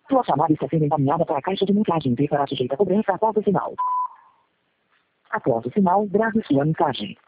Sua chamada está sendo encaminhada para a caixa de mensagem e será sujeita a cobrança após o sinal. Após o sinal, grave sua mensagem.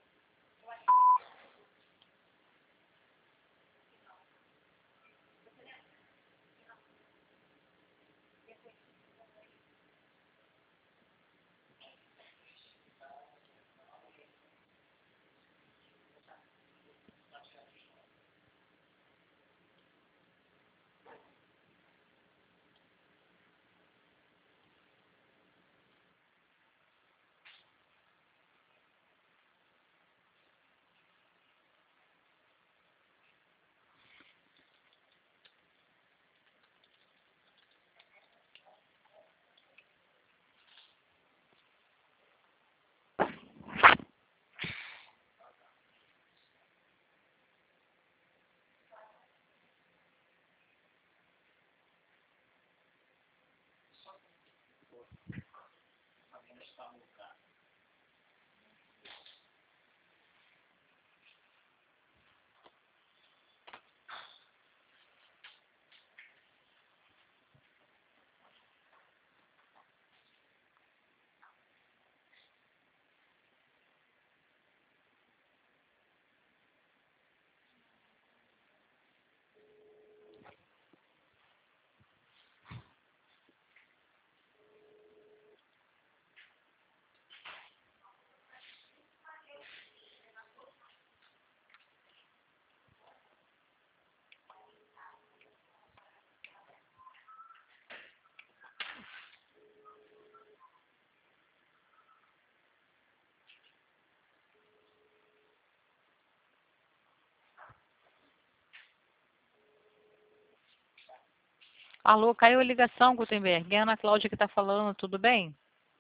Alô, caiu a ligação, Gutenberg. É a Ana Cláudia que está falando, tudo bem?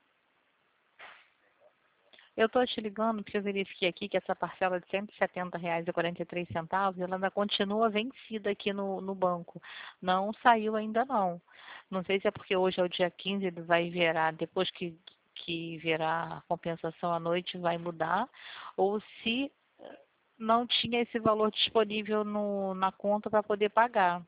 Eu estou te ligando porque eu verifiquei aqui que essa parcela de R$ 170,43, ela ainda continua vencida aqui no banco. Não saiu ainda não. Não sei se é porque hoje é o dia 15, ele vai virar, depois que virar a compensação à noite, vai mudar, ou se não tinha esse valor disponível na conta para poder pagar.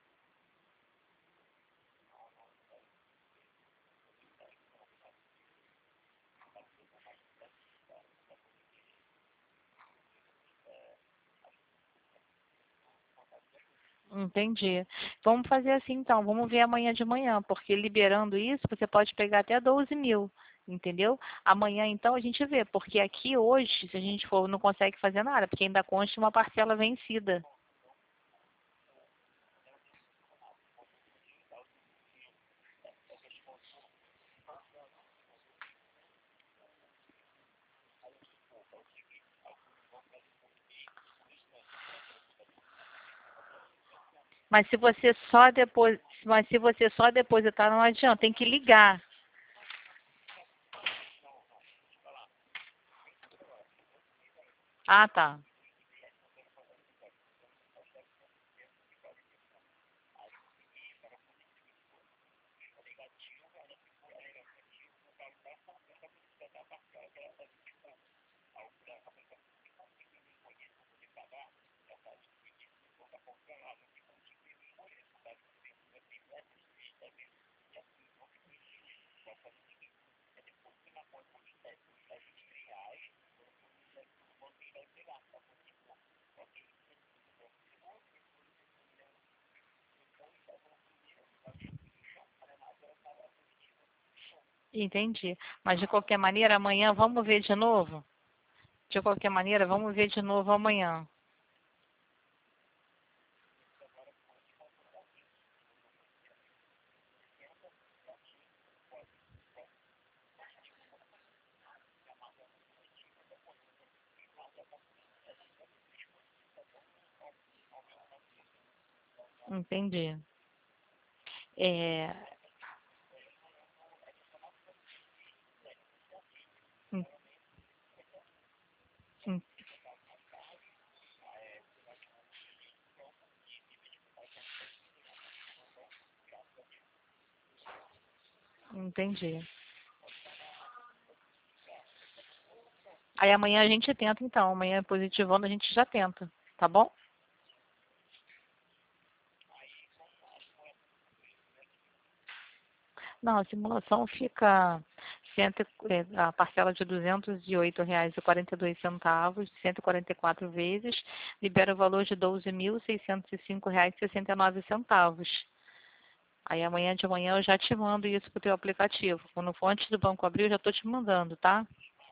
Entendi. Vamos fazer assim então, vamos ver amanhã de manhã, porque liberando isso, você pode pegar até 12 mil, entendeu? Amanhã então a gente vê, porque aqui hoje, se a gente for, não consegue fazer nada, porque ainda consta uma parcela vencida. Mas se você só depois, mas se você só depositar, não adianta, tem que ligar. Ah, tá. Entendi. Mas de qualquer maneira, amanhã vamos ver de novo? De qualquer maneira, vamos ver de novo amanhã. Entendi. É, en- en- entendi. Aí amanhã a gente tenta então. Amanhã positivando a gente já tenta, tá bom? Não, a simulação fica a parcela de R$ 208,42, 144 vezes, libera o valor de R$ 12.605,69. Aí amanhã de manhã eu já te mando isso pro teu aplicativo. Quando for antes do banco abrir, eu já estou te mandando, tá?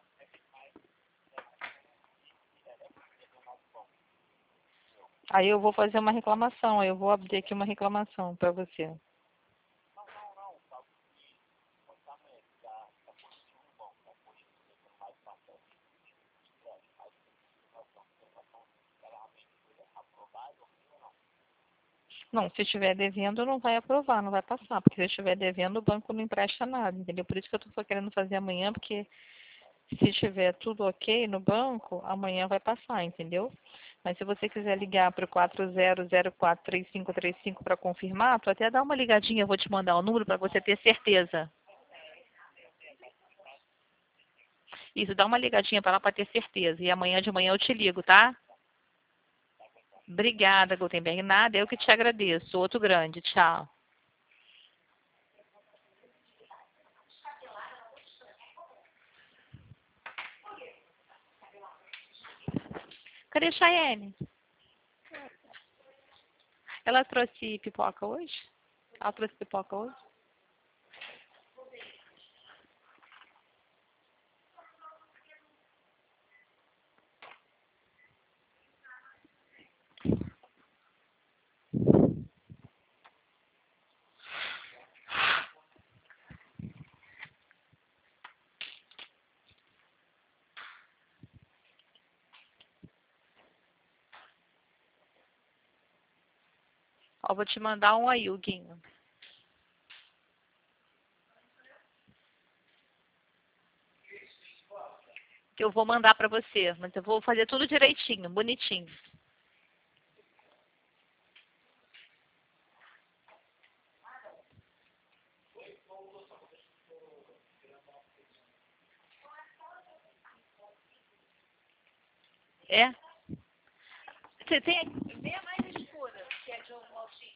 Aí eu vou fazer uma reclamação, aí eu vou abrir aqui uma reclamação para você. Não, se estiver devendo, não vai aprovar, não vai passar, porque se estiver devendo, o banco não empresta nada, entendeu? Por isso que eu estou querendo fazer amanhã, porque se estiver tudo ok no banco, amanhã vai passar, entendeu? Mas se você quiser ligar para o 40043535 para confirmar, tu até dá uma ligadinha, eu vou te mandar o número para você ter certeza. Isso, dá uma ligadinha para lá para ter certeza. E amanhã de manhã eu te ligo, tá? Obrigada, Gutenberg. Nada, eu que te agradeço. Outro grande. Tchau. Cadê a Chayenne? Ela trouxe pipoca hoje? Ela trouxe pipoca hoje? Ó, vou te mandar um aí, Huguinho. Que eu vou mandar para você, mas eu vou fazer tudo direitinho, bonitinho. É? Você tem. Vê a mais escura, que é de um maltinho.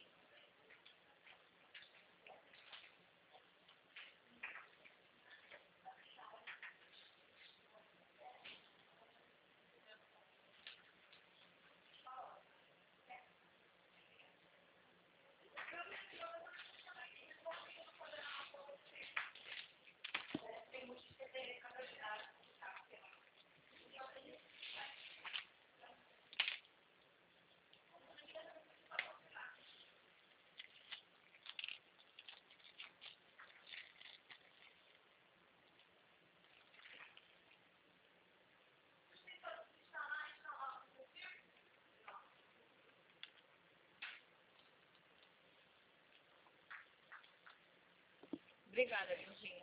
Obrigada, lindinha.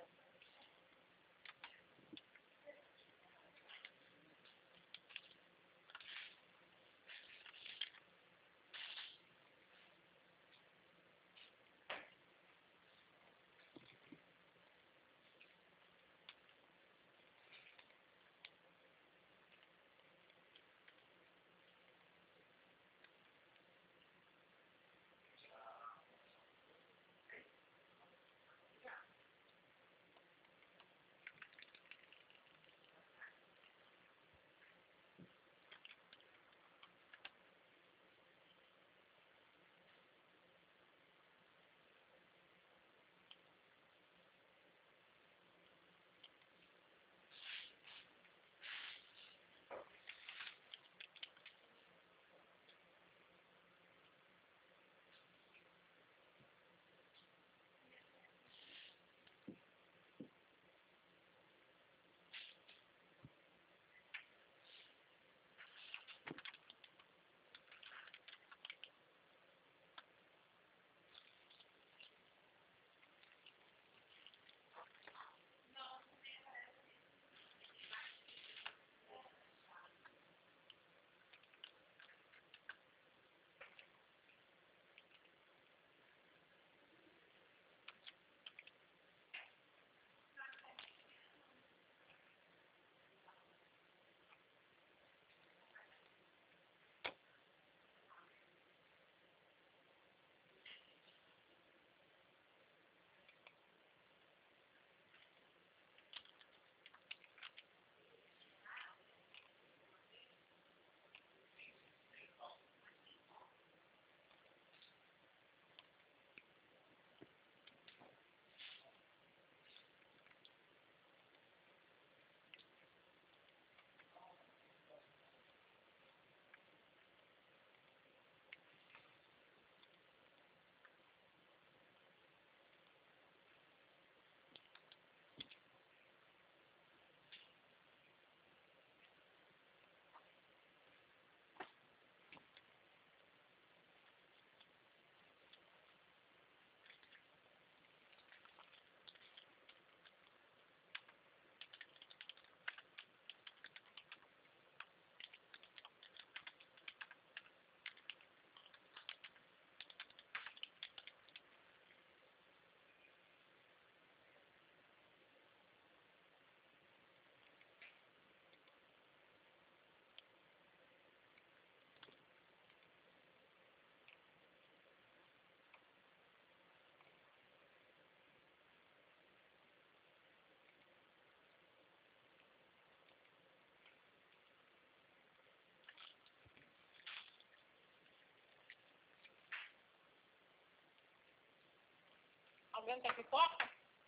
Alguém quer pipoca?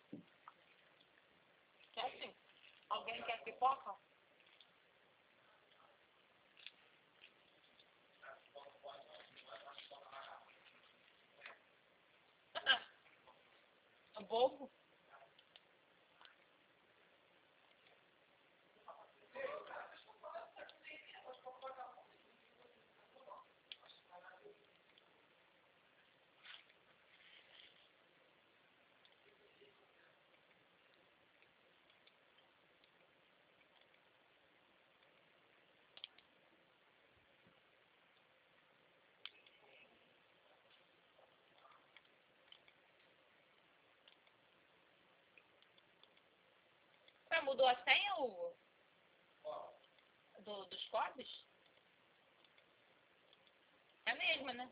Quer sim. Alguém quer pipoca? É bobo? Ah, mudou a senha, Hugo? Dos cobres? É a mesma, né?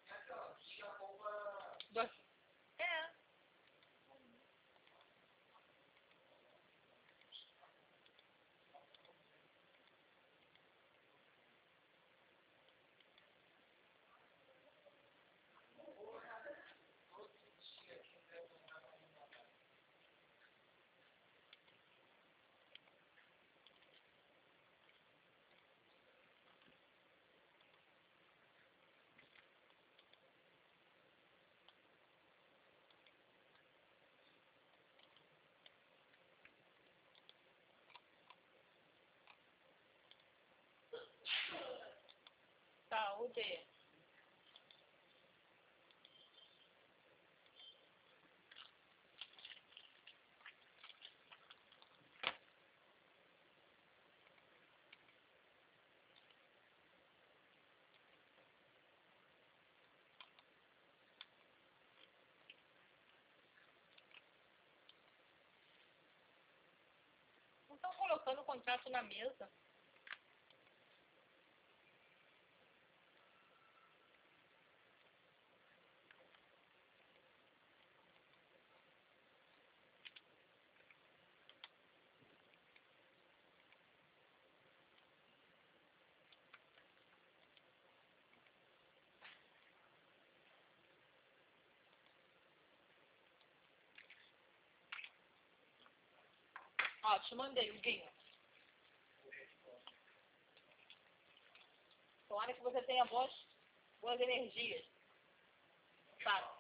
É. Saúde. Não estão colocando o contrato na mesa. Ó, te mandei o Guinho. Tomara que você tenha boas energias. Tá.